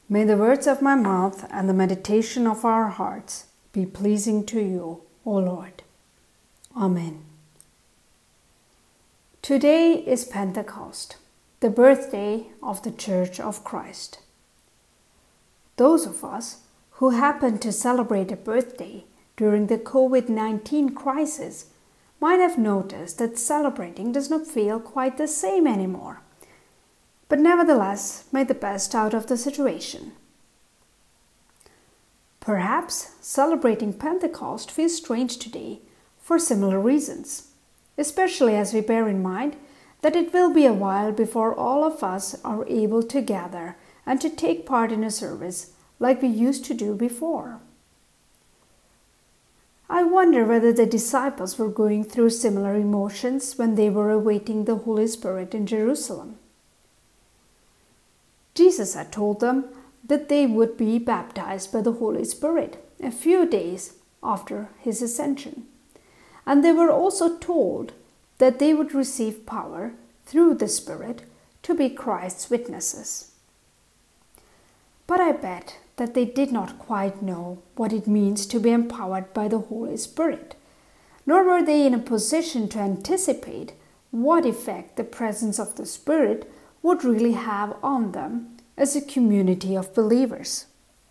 May the words of my mouth and the meditation of our hearts be pleasing to you, O Lord. Amen. Today is Pentecost, the birthday of the Church of Christ. Those of us who happen to celebrate a birthday during the COVID-19 crisis might have noticed that celebrating does not feel quite the same anymore, but nevertheless made the best out of the situation. Perhaps celebrating Pentecost feels strange today for similar reasons, especially as we bear in mind that it will be a while before all of us are able to gather and to take part in a service like we used to do before. I wonder whether the disciples were going through similar emotions when they were awaiting the Holy Spirit in Jerusalem. Jesus had told them that they would be baptized by the Holy Spirit a few days after his ascension, and they were also told that they would receive power through the Spirit to be Christ's witnesses. But I bet that they did not quite know what it means to be empowered by the Holy Spirit, nor were they in a position to anticipate what effect the presence of the Spirit would really have on them as a community of believers.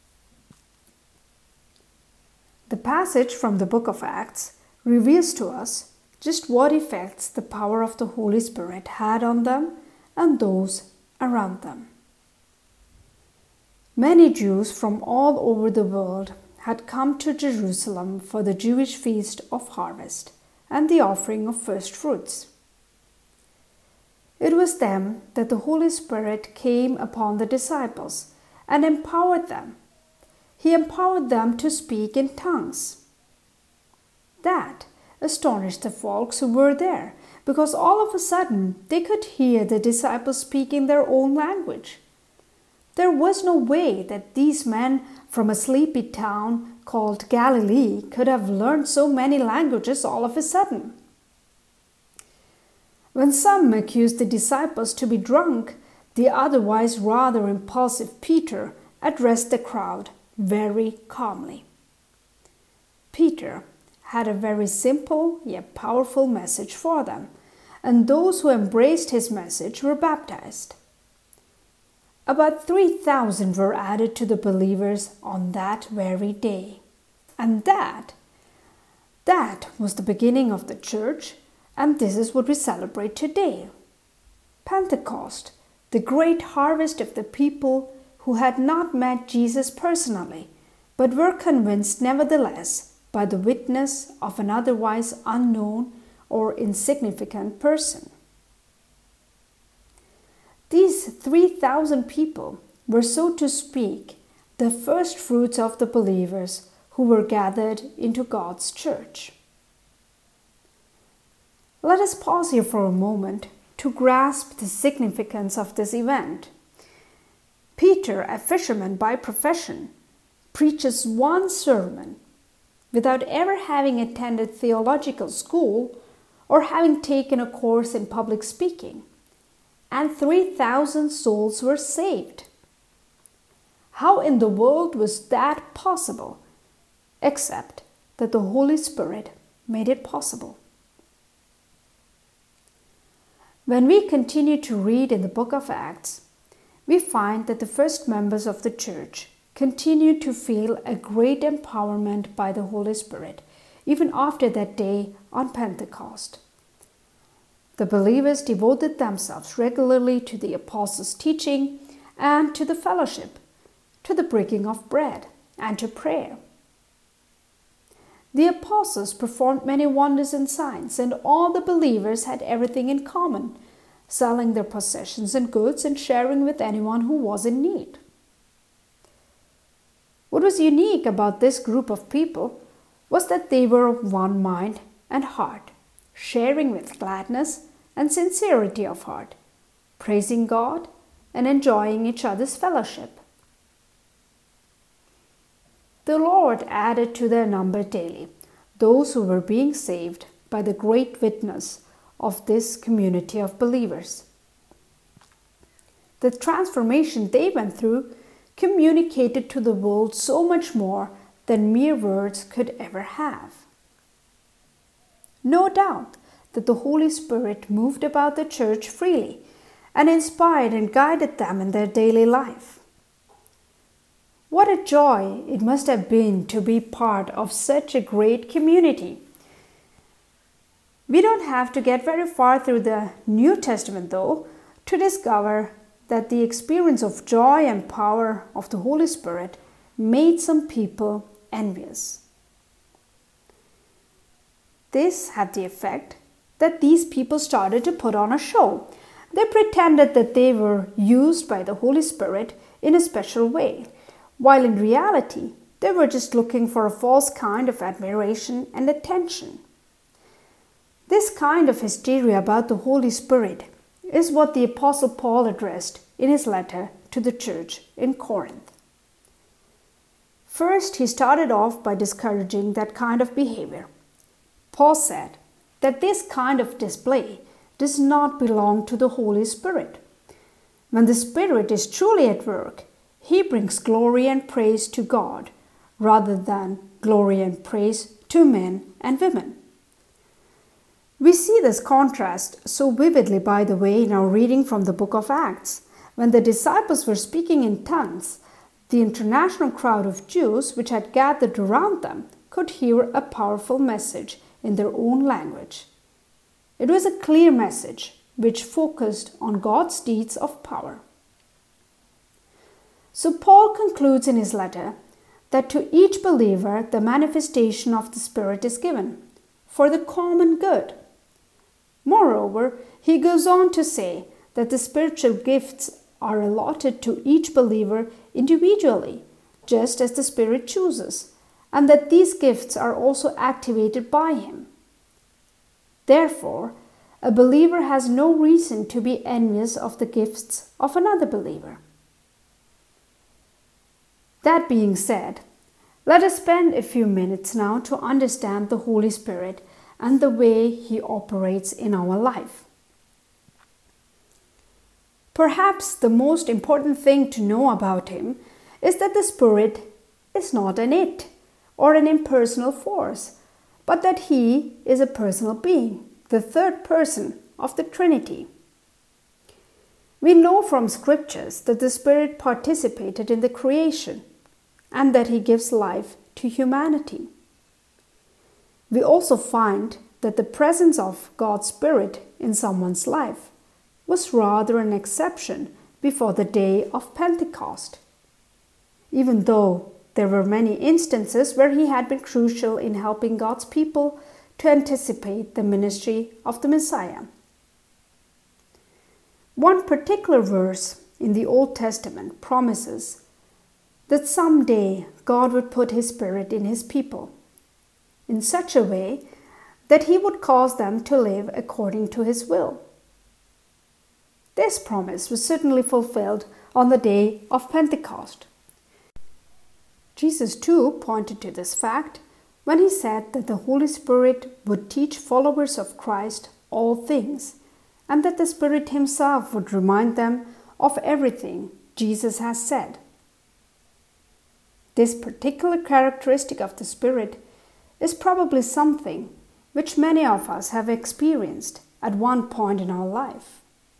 The passage from the book of Acts reveals to us just what effects the power of the Holy Spirit had on them and those around them. Many Jews from all over the world had come to Jerusalem for the Jewish feast of harvest and the offering of first fruits. It was then that the Holy Spirit came upon the disciples and empowered them. He empowered them to speak in tongues. That astonished the folks who were there, because all of a sudden they could hear the disciples speaking their own language. There was no way that these men from a sleepy town called Galilee could have learned so many languages all of a sudden. When some accused the disciples to be drunk, the otherwise rather impulsive Peter addressed the crowd very calmly. Peter had a very simple yet powerful message for them, and those who embraced his message were baptized. About 3,000 were added to the believers on that very day. And that was the beginning of the church, and this is what we celebrate today. Pentecost, the great harvest of the people who had not met Jesus personally, but were convinced nevertheless by the witness of an otherwise unknown or insignificant person. These 3,000 people were, so to speak, the first fruits of the believers who were gathered into God's church. Let us pause here for a moment to grasp the significance of this event. Peter, a fisherman by profession, preaches one sermon without ever having attended theological school or having taken a course in public speaking, and 3,000 souls were saved. How in the world was that possible, except that the Holy Spirit made it possible? When we continue to read in the book of Acts, we find that the first members of the church continued to feel a great empowerment by the Holy Spirit, even after that day on Pentecost. The believers devoted themselves regularly to the apostles' teaching and to the fellowship, to the breaking of bread, and to prayer. The apostles performed many wonders and signs, and all the believers had everything in common, selling their possessions and goods and sharing with anyone who was in need. What was unique about this group of people was that they were of one mind and heart, sharing with gladness and sincerity of heart, praising God and enjoying each other's fellowship. The Lord added to their number daily those who were being saved by the great witness of this community of believers. The transformation they went through communicated to the world so much more than mere words could ever have. No doubt that the Holy Spirit moved about the church freely and inspired and guided them in their daily life. What a joy it must have been to be part of such a great community. We don't have to get very far through the New Testament, though, to discover that the experience of joy and power of the Holy Spirit made some people envious. This had the effect that these people started to put on a show. They pretended that they were used by the Holy Spirit in a special way, while in reality they were just looking for a false kind of admiration and attention. This kind of hysteria about the Holy Spirit is what the Apostle Paul addressed in his letter to the church in Corinth. First, he started off by discouraging that kind of behavior. Paul said that this kind of display does not belong to the Holy Spirit. When the Spirit is truly at work, he brings glory and praise to God rather than glory and praise to men and women. We see this contrast so vividly, by the way, in our reading from the book of Acts. When the disciples were speaking in tongues, the international crowd of Jews which had gathered around them could hear a powerful message in their own language. It was a clear message which focused on God's deeds of power. So Paul concludes in his letter that to each believer the manifestation of the Spirit is given for the common good. Moreover, he goes on to say that the spiritual gifts are allotted to each believer individually, just as the Spirit chooses, and that these gifts are also activated by him. Therefore, a believer has no reason to be envious of the gifts of another believer. That being said, let us spend a few minutes now to understand the Holy Spirit and the way he operates in our life. Perhaps the most important thing to know about him is that the Spirit is not an it or an impersonal force, but that he is a personal being, the third person of the Trinity. We know from scriptures that the Spirit participated in the creation and that he gives life to humanity. We also find that the presence of God's Spirit in someone's life was rather an exception before the day of Pentecost, even though there were many instances where he had been crucial in helping God's people to anticipate the ministry of the Messiah. One particular verse in the Old Testament promises that someday God would put his Spirit in his people in such a way that he would cause them to live according to his will. This promise was certainly fulfilled on the day of Pentecost. Jesus too pointed to this fact when he said that the Holy Spirit would teach followers of Christ all things, and that the Spirit himself would remind them of everything Jesus has said. This particular characteristic of the Spirit is probably something which many of us have experienced at one point in our life.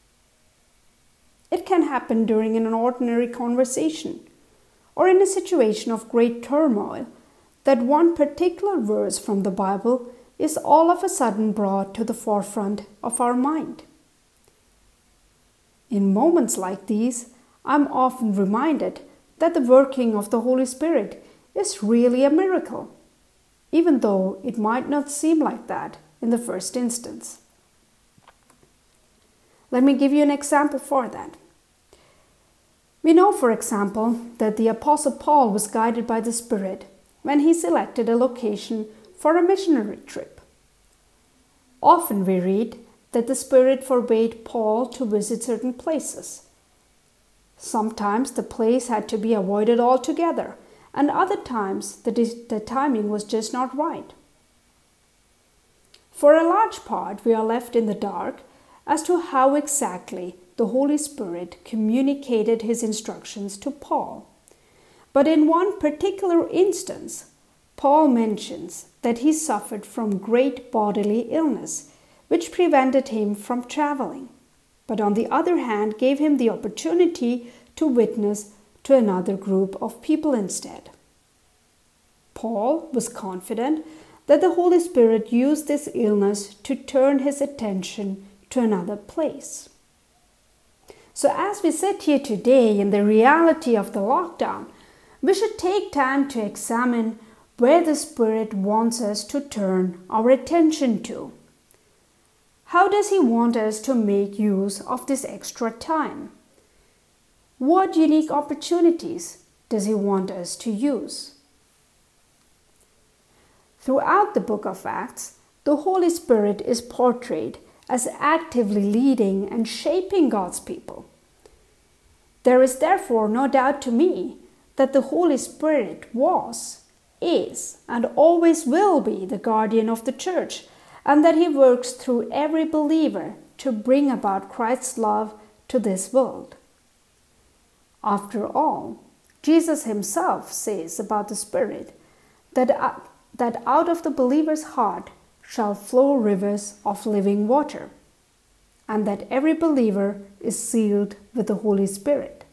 It can happen during an ordinary conversation or in a situation of great turmoil that one particular verse from the Bible is all of a sudden brought to the forefront of our mind. In moments like these, I'm often reminded that the working of the Holy Spirit is really a miracle, even though it might not seem like that in the first instance. Let me give you an example for that. We know, for example, that the Apostle Paul was guided by the Spirit when he selected a location for a missionary trip. Often we read that the Spirit forbade Paul to visit certain places. Sometimes the place had to be avoided altogether, and other times the timing was just not right. For a large part, we are left in the dark as to how exactly the Holy Spirit communicated his instructions to Paul, But in one particular instance, Paul mentions that he suffered from great bodily illness, which prevented him from traveling, but on the other hand gave him the opportunity to witness to another group of people instead. Paul was confident that the Holy Spirit used this illness to turn his attention to another place. So as we sit here today in the reality of the lockdown, we should take time to examine where the Spirit wants us to turn our attention to. How does He want us to make use of this extra time? What unique opportunities does He want us to use? Throughout the book of Acts, the Holy Spirit is portrayed as actively leading and shaping God's people. There is therefore no doubt to me that the Holy Spirit was, is, and always will be the guardian of the church, and that He works through every believer to bring about Christ's love to this world. After all, Jesus Himself says about the Spirit that out of the believer's heart shall flow rivers of living water, and that every believer is sealed with the Holy Spirit.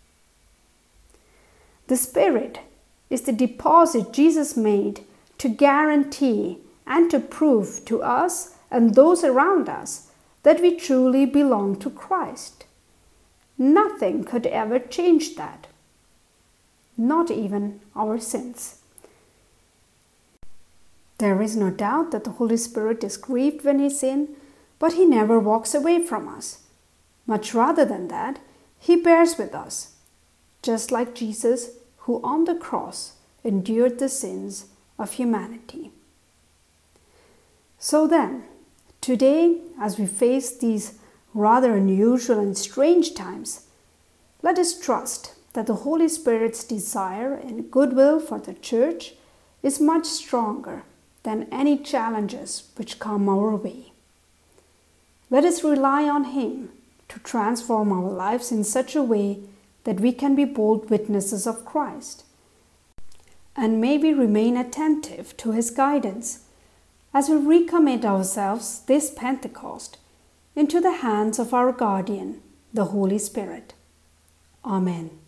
The Spirit is the deposit Jesus made to guarantee and to prove to us and those around us that we truly belong to Christ. Nothing could ever change that, not even our sins. There is no doubt that the Holy Spirit is grieved when we sin, but He never walks away from us. Much rather than that, He bears with us, just like Jesus, who on the cross endured the sins of humanity. So then, today, as we face these rather unusual and strange times, let us trust that the Holy Spirit's desire and goodwill for the church is much stronger than any challenges which come our way. Let us rely on Him to transform our lives in such a way that we can be bold witnesses of Christ. And may we remain attentive to His guidance as we recommit ourselves this Pentecost into the hands of our guardian, the Holy Spirit. Amen.